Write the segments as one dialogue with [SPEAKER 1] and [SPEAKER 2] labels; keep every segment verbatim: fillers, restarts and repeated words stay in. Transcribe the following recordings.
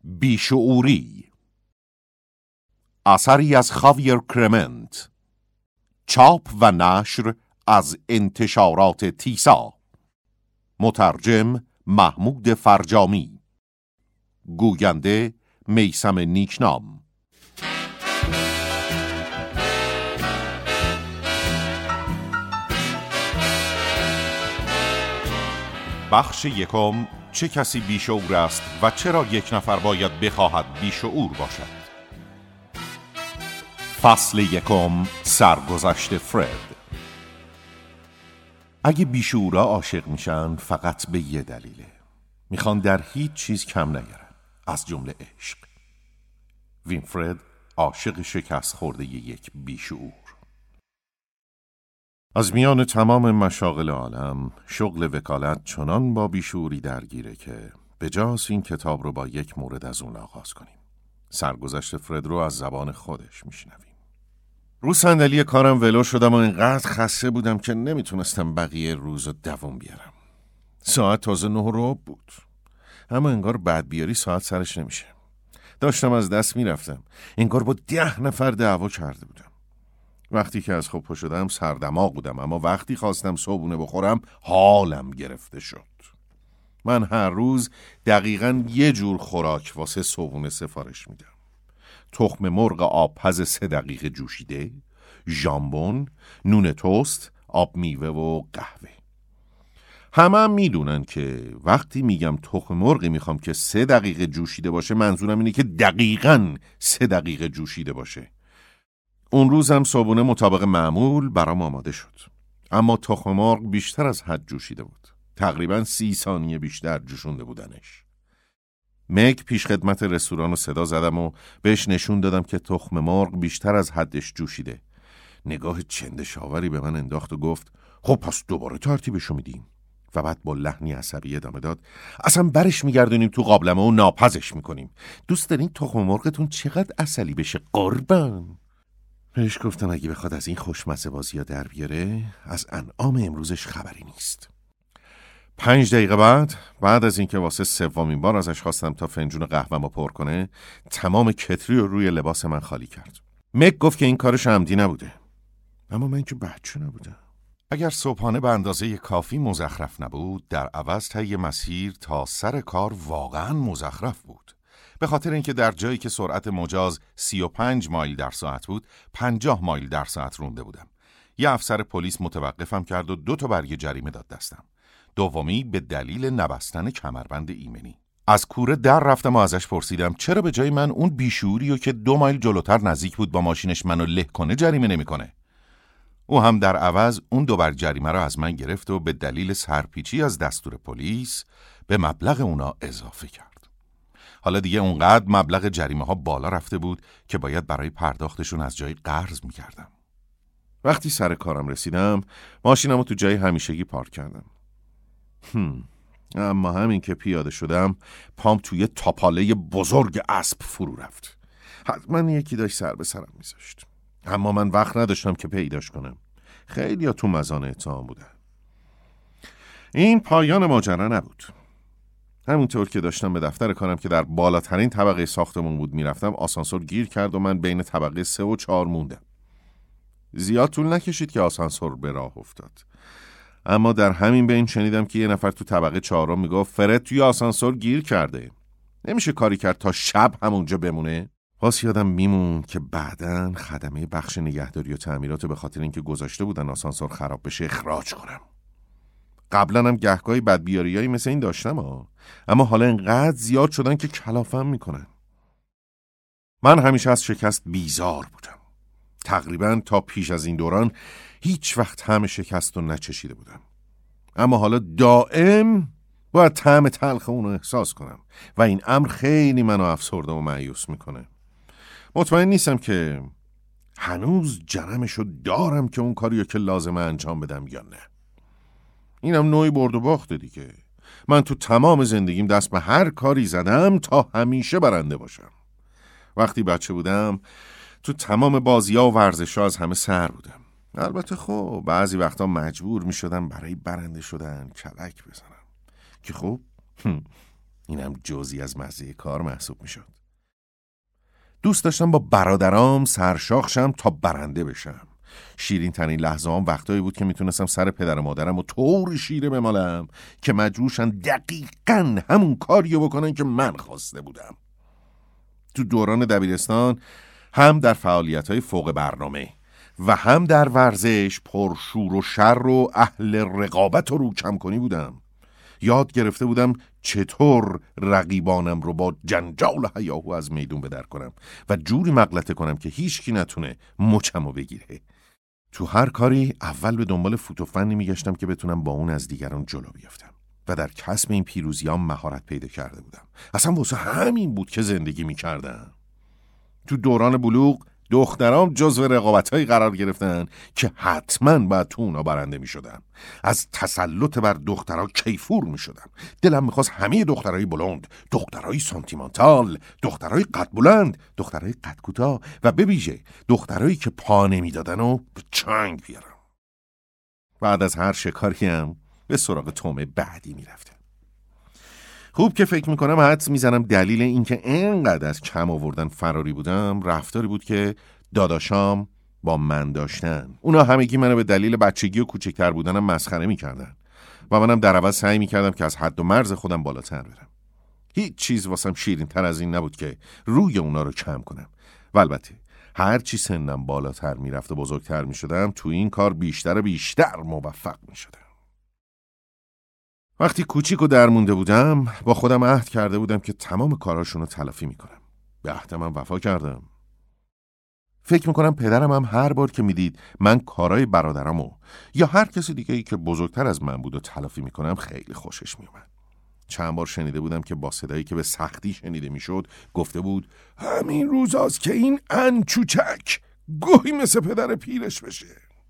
[SPEAKER 1] بیشعوری، اثری از خاویر کرمنت، چاپ و نشر از انتشارات تیسا، مترجم محمود فرجامی، گوینده میثم نیکنام. بخش یکم، چه کسی بیشعور است و چرا یک نفر باید بخواهد بیشعور باشد. فصل یکم، سرگذشت فرد. اگه بیشعورا عاشق میشن فقط به یه دلیله، میخوان در هیچ چیز کم نگیرن، از جمله عشق. وینفرد عاشق شکست خورده یک بیشعور. از میان تمام مشاغل عالم شغل وکالت چنان با بیشعوری درگیره که به جاست این کتاب رو با یک مورد از اون آغاز کنیم. سرگذشت فرد رو از زبان خودش میشنویم. رو صندلی کارم ولو شدم و اینقدر خسته بودم که نمیتونستم بقیه روز رو دووم بیارم. ساعت تازه نه و ربع بود، اما انگار بعد بیاری ساعت سرش نمیشه. داشتم از دست میرفتم، انگار با ده نفر دعوا کرده بودم. وقتی که از خواب پا شدم سردماغ بودم، اما وقتی خواستم صبحونه بخورم حالم گرفته شد. من هر روز دقیقاً یه جور خوراک واسه صبحونه سفارش میدم: تخم مرغ آبپز سه دقیقه جوشیده، ژامبون، نون توست، آب میوه و قهوه. همه هم میدونن که وقتی میگم تخم مرغی میخوام که سه دقیقه جوشیده باشه، منظورم اینه که دقیقاً سه دقیقه جوشیده باشه. اون روزم صبحونه مطابق معمول برام آماده شد، اما تخم مرغ بیشتر از حد جوشیده بود. تقریباً سی ثانیه بیشتر جوشونده بودنش. مگ پیش خدمت رستوران رو صدا زدم و بهش نشون دادم که تخم مرغ بیشتر از حدش جوشیده. نگاه چندشاوری به من انداخت و گفت خب پس دوباره ترتیبشو میدیم. و بعد با لحنی عصبی ادامه داد اصلا برش میگردونیم تو قابلمه و ناپزش میکنیم. دوست دارین تخم مرغتون چقدر عسلی بشه قربان؟ بهش گفتم اگه بخواد از این خوشمزه بازی ها در بیاره، از انعام امروزش خبری نیست. پنج دقیقه بعد بعد از اینکه واسه سومین بار ازش خواستم تا فنجون قهوه‌مو پر کنه، تمام کتری رو روی لباس من خالی کرد. مک گفت که این کارش عمدی نبوده، اما من که بچه نبودم. اگر صبحانه به اندازه کافی مزخرف نبود، در عوض طی مسیر تا سر کار واقعاً مزخرف بود. به خاطر اینکه در جایی که سرعت مجاز سی و پنج مایل در ساعت بود، پنجاه مایل در ساعت رونده بودم. یه افسر پلیس متوقفم کرد و دو تا برگ جریمه داد دستم. دومی به دلیل نبستن کمربند ایمنی. از کوره در رفتم و ازش پرسیدم چرا به جای من اون بیشعوریو که دو مایل جلوتر نزدیک بود با ماشینش منو له کنه جریمه نمیکنه. او هم در عوض اون دو برگ جریمه رو از من گرفت و به دلیل سرپیچی از دستور پلیس به مبلغ اونا اضافه کرد. حالا دیگه اونقدر مبلغ جریمه ها بالا رفته بود که باید برای پرداختشون از جای قرض میکردم. وقتی سر کارم رسیدم ماشینمو تو جای همیشگی پارک کردم. هم. اما همین که پیاده شدم پام توی تاپاله بزرگ اسب فرو رفت. حتما یکی داشت سر به سرم میذاشت، اما من وقت نداشتم که پیداش کنم. خیلی ها تو مزان اتهام بودن. این پایان ماجرا نبود. همونطور که داشتم به دفتر کارم که در بالاترین طبقه ساختمون بود میرفتم، آسانسور گیر کرد و من بین طبقه سه و چهار موندم. زیاد طول نکشید که آسانسور به راه افتاد، اما در همین بین شنیدم که یه نفر تو طبقه چهارم میگفت فرد توی آسانسور گیر کرده، نمیشه کاری کرد تا شب همونجا بمونه. واس یادم میمون که بعداً خدمه بخش نگهداری و تعمیرات به خاطر اینکه گذاشته بودن آسانسور خراب بشه اخراج کنم. قبلا هم گهگاهی بدبیاریایی مثل این داشتم ها. اما حالا انقدر زیاد شدن که کلافم میکنن. من همیشه از شکست بیزار بودم. تقریبا تا پیش از این دوران هیچ وقت طعم شکست رو نچشیده بودم، اما حالا دائم باید طعم تلخ اون رو احساس کنم و این امر خیلی منو افسرده و مایوس میکنه. مطمئن نیستم که هنوز جرمشو دارم که اون کاریو که لازمه انجام بدم یا نه. اینم نوعی برد و باخته دیگه. من تو تمام زندگیم دست به هر کاری زدم تا همیشه برنده باشم. وقتی بچه بودم تو تمام بازی‌ها و ورزش‌ها از همه سر بودم. البته خب بعضی وقتا مجبور می شدم برای برنده شدن کلک بزنم که خب اینم جزئی از مزه کار محسوب می شد. دوست داشتم با برادرام سرشاخ شم تا برنده بشم. شیرین ترین لحظه هم وقتایی بود که میتونستم سر پدر و مادرم و طور شیره بمالم که مجبورشن دقیقاً همون کاریو بکنن که من خواسته بودم. تو دوران دبیرستان هم در فعالیت‌های فوق برنامه و هم در ورزش پرشور و شر و اهل رقابت و رو کم کنی بودم. یاد گرفته بودم چطور رقیبانم رو با جنجال هیاهو از میدون بدر کنم و جوری مغلطه کنم که هیچکی نتونه مچمو بگیره. تو هر کاری اول به دنبال فوت و فنی میگشتم که بتونم با اون از دیگران جلو بیافتم و در کسب این پیروزیام مهارت پیدا کرده بودم. اصلا واسه همین بود که زندگی میکردم. تو دوران بلوغ دخترام جزو رقابت‌هایی قرار گرفتن که حتماً باید تو اونا برنده می‌شدم. از تسلط بر دخترها کیفور می‌شدم. دلم می‌خواست همه دخترای بلند، دخترای سانتیمانتال، دخترای قد بلند، دخترای قد کوتاه و به ویژه دخترایی که پا نمی‌دادن و به چنگ بیارم. بعد از هر شکاری هم به سراغ تومه بعدی می‌رفتم. خوب که فکر میکنم حدس میزنم دلیل اینکه اینقدر از کم آوردن فراری بودم رفتاری بود که داداشام با من داشتن. اونا همگی منو به دلیل بچگی و کوچکتر بودنم مسخره میکردن و منم در عوض سعی میکردم که از حد و مرز خودم بالاتر برم. هیچ چیز واسم شیرین تر از این نبود که روی اونا رو کم کنم. و البته هر چی سنم بالاتر میرفت و بزرگتر میشدم تو این کار بیشتر و بیشتر موفق میشدم. وقتی کوچیک و درمونده بودم با خودم عهد کرده بودم که تمام کاراشون رو تلافی میکنم. به عهدم هم وفا کردم. فکر میکنم پدرم هم هر بار که میدید من کارای برادرمو یا هر کسی دیگه ای که بزرگتر از من بود و تلافی میکنم خیلی خوشش میومد. چند بار شنیده بودم که با صدایی که به سختی شنیده میشد گفته بود همین روزاست که این انچوچک گوهی مثل پدر پیرش بشه.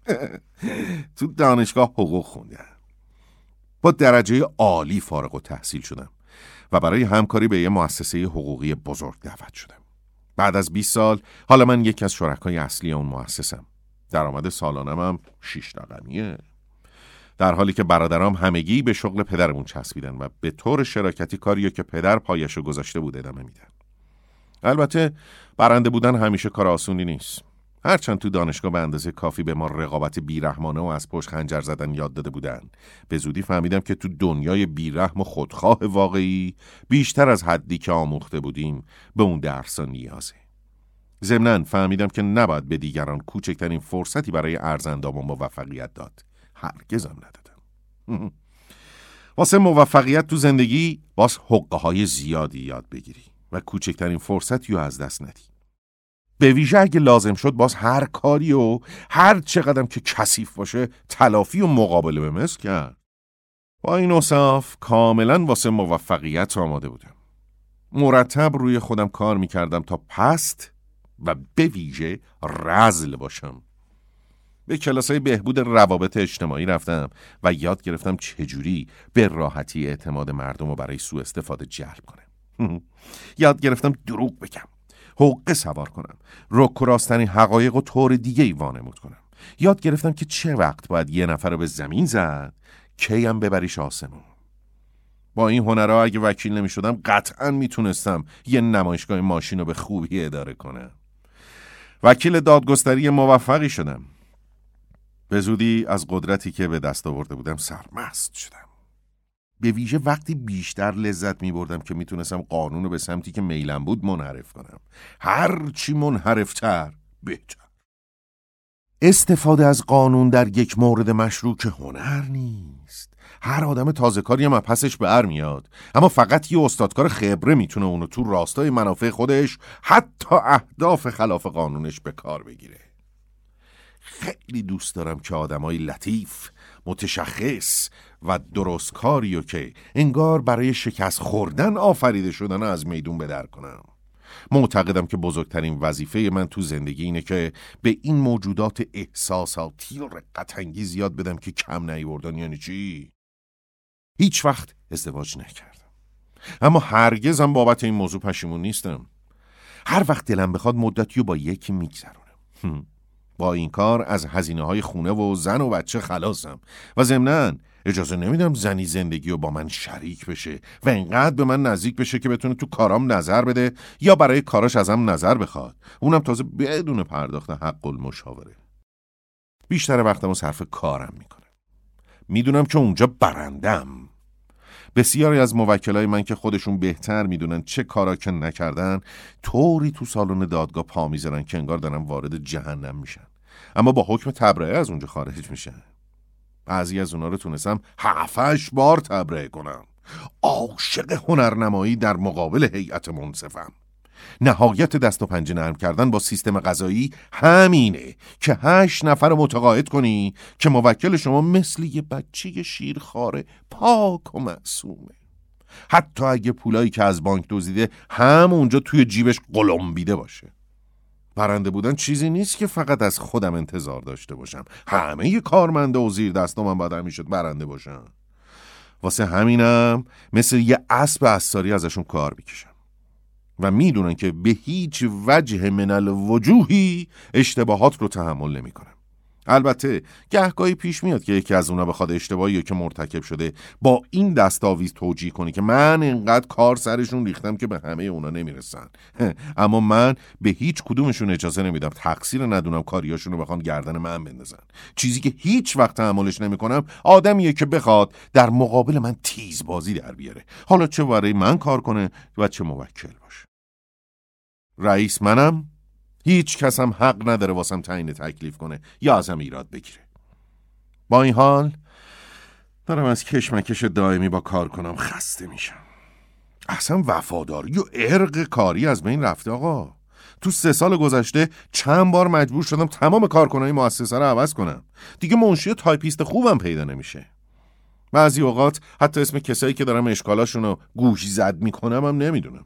[SPEAKER 1] تو دانشگاه حقوق خوندم. با درجه عالی فارغ التحصیل شدم و برای همکاری به یه مؤسسه حقوقی بزرگ دعوت شدم. بعد از بیست سال حالا من یکی از شرکای اصلی اون مؤسسم. درآمد سالانم هم شش رقمیه. در حالی که برادرام همگی به شغل پدرمون چسبیدن و به طور شراکتی کاریو که پدر پایشو گذاشته بود ادامه میدن. البته برنده بودن همیشه کار آسونی نیست. هرچند تو دانشگاه به اندازه کافی به ما رقابت بیرحمانه و از پشت خنجر زدن یاد داده بودن، به زودی فهمیدم که تو دنیای بیرحم و خودخواه واقعی بیشتر از حدی که آموخته بودیم به اون درسا نیازه. ضمناً فهمیدم که نباید به دیگران کوچکترین فرصتی برای ارزندام و موفقیت داد. هرگزم ندادم. واسه موفقیت تو زندگی باز حقه های زیادی یاد بگیری و کوچکترین فرصتی رو از دست ندی. به ویژه اگه لازم شد باز هر کاری و هر چقدرم که کثیف باشه تلافی و مقابله به مثل کرد. با این اوصاف کاملا واسه موفقیت آماده بودم. مرتب روی خودم کار میکردم تا پست و به ویژه رذل باشم. به کلاسای بهبود روابط اجتماعی رفتم و یاد گرفتم چجوری به راحتی اعتماد مردم رو برای سوء استفاده جلب کنم. یاد گرفتم دروغ بگم، حقه سوار کنم، رک و راستنی حقایق و طور دیگه ای وانمود کنم. یاد گرفتم که چه وقت باید یه نفر رو به زمین زد کی هم ببریش آسمون. با این هنرها اگه وکیل نمی شدم قطعاً می تونستم یه نمایشگاه ماشین رو به خوبی اداره کنم. وکیل دادگستری موفقی شدم. به زودی از قدرتی که به دست آورده بودم سرمست شدم. به ویژه وقتی بیشتر لذت می بردم که می تونستم قانون رو به سمتی که میلم بود منحرف کنم. هر چی منحرفتر بهتر. استفاده از قانون در یک مورد مشروع که هنر نیست. هر آدم تازه کاری هم پسش به ار میاد، اما فقط یه استادکار خبره میتونه اونو تو راستای منافع خودش حتی اهداف خلاف قانونش به کار بگیره. خیلی دوست دارم که آدمای لطیف، متشخص و درستکاریو که انگار برای شکست خوردن آفریده شدن از میدون بدر کنم. معتقدم که بزرگترین وظیفه من تو زندگی اینه که به این موجودات احساساتی و رقت‌انگیز یاد بدم که کم نیاوردن یعنی چی؟ هیچ وقت ازدواج نکردم، اما هرگزم بابت این موضوع پشیمون نیستم. هر وقت دلم بخواد مدتیو با یکی میگذرونم. با این کار از هزینه‌های خونه و زن و بچه خلاصم و ضمناً اجازه نمیدم زنی زندگی رو با من شریک بشه و اینقدر به من نزدیک بشه که بتونه تو کارام نظر بده یا برای کاراش ازم نظر بخواد، اونم تازه بدون پرداخت حق المشاوره. بیشتر وقتمو صرف کارم میکنه. میدونم که اونجا برندم. بسیاری از موکلای من که خودشون بهتر میدونن چه کارا که نکردن، طوری تو سالن دادگاه پا میذارن که انگار دارن وارد جهنم میشن، اما با حکم تبرئه از اونجا خارج میشن. بعضی از اونا رو تونستم هفتش بار تبرئه کنم. عاشق هنرنمایی در مقابل هیئت منصفم. نهایت دست و پنجه نرم کردن با سیستم قضایی همینه که هشت نفر متقاعد کنی که موکل شما مثل یه بچه شیرخواره پاک و معصومه. حتی اگه پولایی که از بانک دزدیده همونجا توی جیبش قلمبیده باشه. برنده بودن چیزی نیست که فقط از خودم انتظار داشته باشم. همه ی کارمنده و زیر دست من باید همیشه برنده باشم. واسه همینم مثل یه اسب عصاری ازشون کار میکشم و میدونن که به هیچ وجه من الوجوهی اشتباهات رو تحمل نمی کنم. البته گهگاهی پیش میاد که یکی از اونا بخواد اشتباهی که مرتکب شده با این دستاویز توجیه کنی که من اینقدر کار سرشون ریختم که به همه اونا نمیرسن. اما من به هیچ کدومشون اجازه نمیدم تقصیر ندونم کاریاشون رو بخوان گردن من بندازن. چیزی که هیچ وقت تحملش نمیکنم آدمیه که بخواد در مقابل من تیزبازی در بیاره، حالا چه برای من کار کنه و چه موکل باشه. رئیس منم، هیچ کس هم حق نداره واسم تعیین تکلیف کنه یا ازم ایراد بگیره. با این حال دارم از کشمکش دائمی با کار کنم خسته میشم. اصلا وفاداری و ارق کاری از بین رفته آقا. تو سه سال گذشته چند بار مجبور شدم تمام کارکنای مؤسسه رو عوض کنم. دیگه منشی تایپیست خوبم پیدا نمیشه. بعضی اوقات حتی اسم کسایی که دارم اشکالاشون رو گوش زد میکنم هم نمیدونم.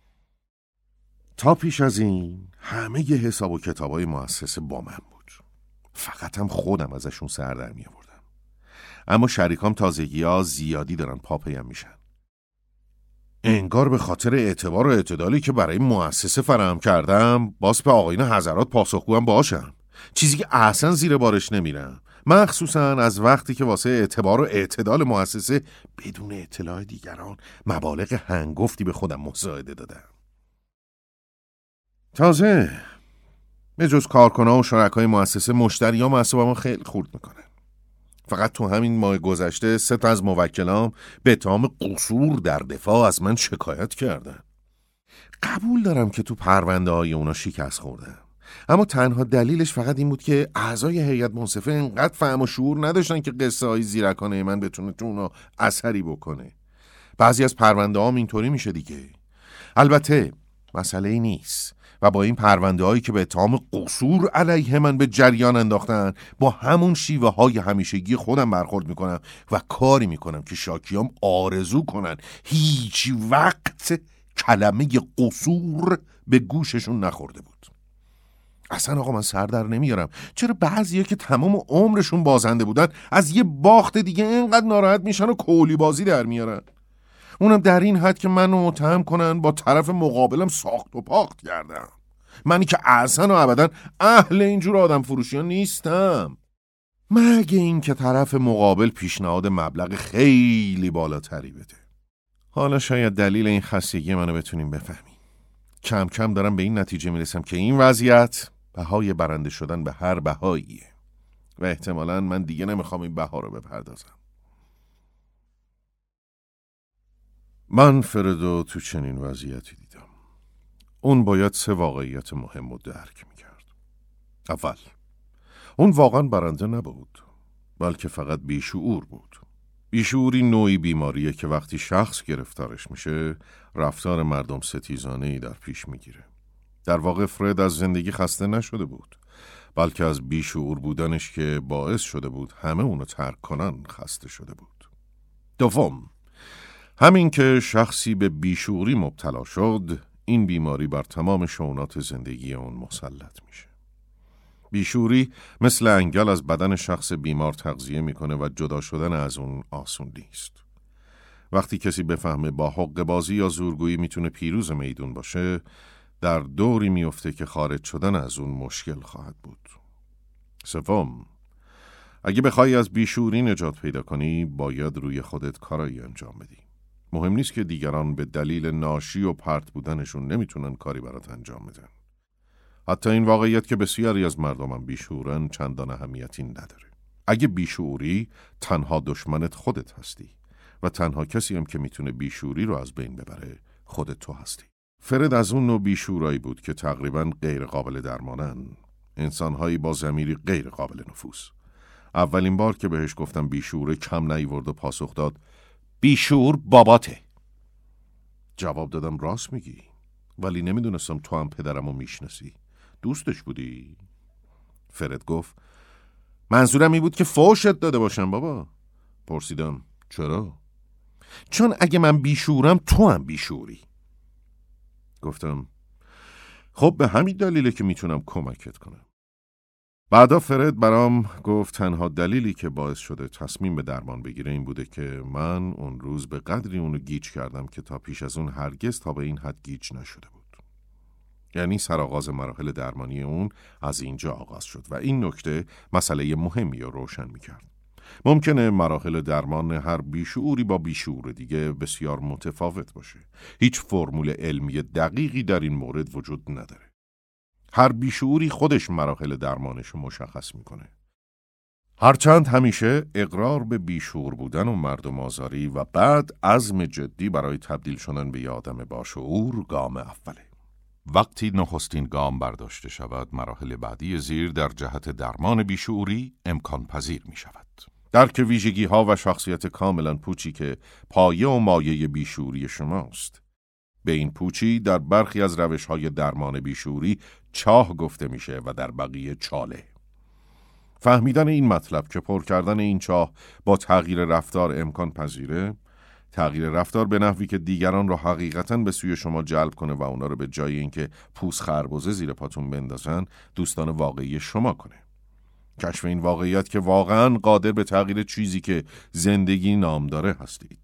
[SPEAKER 1] تا پیش از این همه ی حساب و کتابای مؤسسه با من بود. فقط هم خودم ازشون سر در می آوردم. اما شریکام تازگی‌ها زیادی دارن پاپیم میشن. انگار به خاطر اعتبار و اعتدالی که برای مؤسسه فراهم کردم باز به آقایون حضرات پاسخگوام باشم، چیزی که اصلا زیر بارش نمیرم، مخصوصا از وقتی که واسه اعتبار و اعتدال مؤسسه بدون اطلاع دیگران مبالغ هنگفتی به خودم مساعده دادم. تازه به جز کارکنان و شرکای مؤسسه مشتریام اعصابمو خیلی خورد میکنن. فقط تو همین ماه گذشته سه تا از موکلام به اتهام قصور در دفاع از من شکایت کردن. قبول دارم که تو پرونده های اونا شکست خوردم، اما تنها دلیلش فقط این بود که اعضای هیئت منصفه انقدر فهم و شعور نداشتن که قصه های زیرکانه من بتونه تو اونا اثری بکنه. بعضی از پرونده هام اینطوری میشه دیگه. البته مسئله ای نیست و با این پرونده هایی که به اتهام قصور علیه من به جریان انداختن با همون شیوه های همیشگی خودم برخورد میکنم و کاری میکنم که شاکیام آرزو کنن هیچ وقت کلمه قصور به گوششون نخورده بود. اصلا آقا من سر در نمیارم چرا بعضیا که تمام عمرشون بازنده بودن از یه باخت دیگه اینقدر ناراحت میشن و کولی بازی در میارن، اونم در این حد که منو متهم کنن با طرف مقابلم ساخت و پاخت کردم، منی که اصلا و ابدا اهل اینجور آدم فروشی ها نیستم، مگه این که طرف مقابل پیشنهاد مبلغ خیلی بالاتری بده. حالا شاید دلیل این خستگی منو بتونیم بفهمیم. کم کم دارم به این نتیجه میرسم که این وضعیت بهای برنده شدن به هر بهاییه و احتمالاً من دیگه نمیخوام این بها رو بپردازم. من فردو تو چنین وضعیتی دیدم. اون باید سه واقعیت مهم رو درک میکرد. اول، اون واقعا برنده نبود، بلکه فقط بیشعور بود. بیشعوری نوعی بیماریه که وقتی شخص گرفتارش میشه رفتار مردم ستیزانه‌ای در پیش میگیره. در واقع فرد از زندگی خسته نشده بود، بلکه از بیشعور بودنش که باعث شده بود همه اونو ترک کنن خسته شده بود. دوم، همین که شخصی به بیشعوری مبتلا شد، این بیماری بر تمام شؤونات زندگی اون مسلط میشه. بیشعوری مثل انگل از بدن شخص بیمار تغذیه میکنه و جدا شدن از اون آسون نیست. وقتی کسی بفهمه با حق بازی یا زورگویی میتونه پیروز میدون باشه، در دوری میفته که خارج شدن از اون مشکل خواهد بود. سوم، اگه بخوای از بیشعوری نجات پیدا کنی، باید روی خودت کارایی انجام بدی. مهم نیست که دیگران به دلیل ناشی و پرت بودنشون نمیتونن کاری برات انجام بدن. حتی این واقعیت که بسیاری از مردمم بیشعورن چندان اهمیتی نداره. اگه بیشعوری، تنها دشمنت خودت هستی و تنها کسی هم که میتونه بیشعوری رو از بین ببره خودت تو هستی. فرد از اون نوع بیشعورایی بود که تقریباً غیر قابل درمانن، انسانهایی با ضمیری غیر قابل نفوذ. اولین بار که بهش گفتم بیشعور کم نیورد و پاسخ داد بیشعور باباته. جواب دادم راست میگی، ولی نمیدونستم تو هم پدرمو میشناسی. دوستش بودی؟ فرد گفت منظورم این بود که فوشت داده باشم بابا. پرسیدم چرا؟ چون اگه من بیشعورم تو هم بیشعوری. گفتم خب به همین دلیله که میتونم کمکت کنم. بعدا فرد برام گفت تنها دلیلی که باعث شده تصمیم به درمان بگیره این بوده که من اون روز به قدری اونو گیج کردم که تا پیش از اون هرگز تا به این حد گیج نشده بود. یعنی سرآغاز مراحل درمانی اون از اینجا آغاز شد و این نکته مسئله مهمی رو روشن میکرد. ممکنه مراحل درمان هر بیشعوری با بیشعور دیگه بسیار متفاوت باشه. هیچ فرمول علمی دقیقی در این مورد وجود نداره. هر بیشعوری خودش مراحل درمانش رو مشخص میکنه. هرچند همیشه اقرار به بیشعور بودن و مردم آزاری و بعد عزم جدی برای تبدیل شدن به یه آدم باشعور گام اوله. وقتی نخستین گام برداشته شود، مراحل بعدی زیر در جهت درمان بیشعوری امکان پذیر می شود. درک ویژگی ها و شخصیت کاملا پوچی که پایه و مایه بیشعوری شماست. به این پوچی در برخی از روش های درمان بیشعوری چاه گفته میشه و در بقیه چاله. فهمیدن این مطلب که پر کردن این چاه با تغییر رفتار امکان پذیره، تغییر رفتار به نحوی که دیگران رو حقیقتاً به سوی شما جلب کنه و اونا رو به جای اینکه پوست خربزه زیر پاتون بندازن، دوستان واقعی شما کنه. کشف این واقعیت که واقعاً قادر به تغییر چیزی که زندگی نام داره هستید.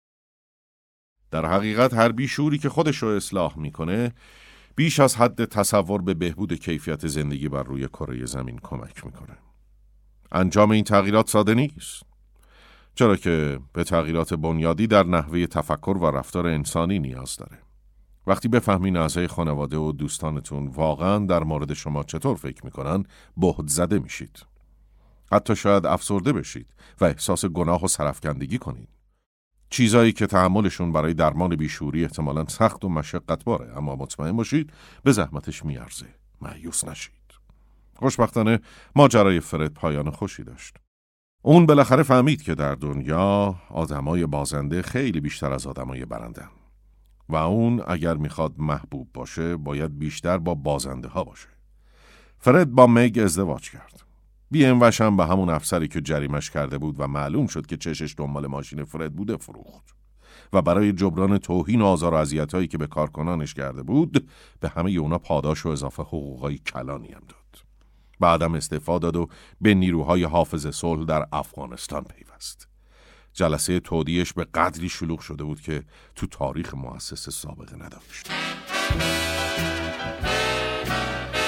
[SPEAKER 1] در حقیقت هر بیشعوری که خودش رو اصلاح میکنه، بیش از حد تصور به بهبود کیفیت زندگی بر روی کره زمین کمک میکنه. انجام این تغییرات ساده نیست، چرا که به تغییرات بنیادی در نحوه تفکر و رفتار انسانی نیاز داره. وقتی بفهمین اعضای خانواده و دوستانتون واقعاً در مورد شما چطور فکر میکنن، بهت زده میشید. حتی شاید افسرده بشید و احساس گناه و سرفکندگی کنید. چیزایی که تحملشون برای درمان بیشعوری احتمالاً سخت و مشقتباره، اما مطمئن باشید به زحمتش میارزه. مایوس نشید. خوشبختانه ماجرای فرد پایان خوشی داشت. اون بالاخره فهمید که در دنیا آدمای بازنده خیلی بیشتر از آدمای برندن و اون اگر میخواد محبوب باشه باید بیشتر با بازنده ها باشه. فرد با مگ ازدواج کرد. بی ام وش هم به همون افسری که جریمش کرده بود و معلوم شد که چشش دنبال ماشین فرد بوده فروخت و برای جبران توهین و آزار و اذیتایی که به کارکنانش کرده بود به همه اونا پاداش و اضافه حقوقای کلانی هم داد. بعدم استعفا داد و به نیروهای حافظ صلح در افغانستان پیوست. جلسه تودیعش به قدری شلوغ شده بود که تو تاریخ مؤسسه سابقه نداشت.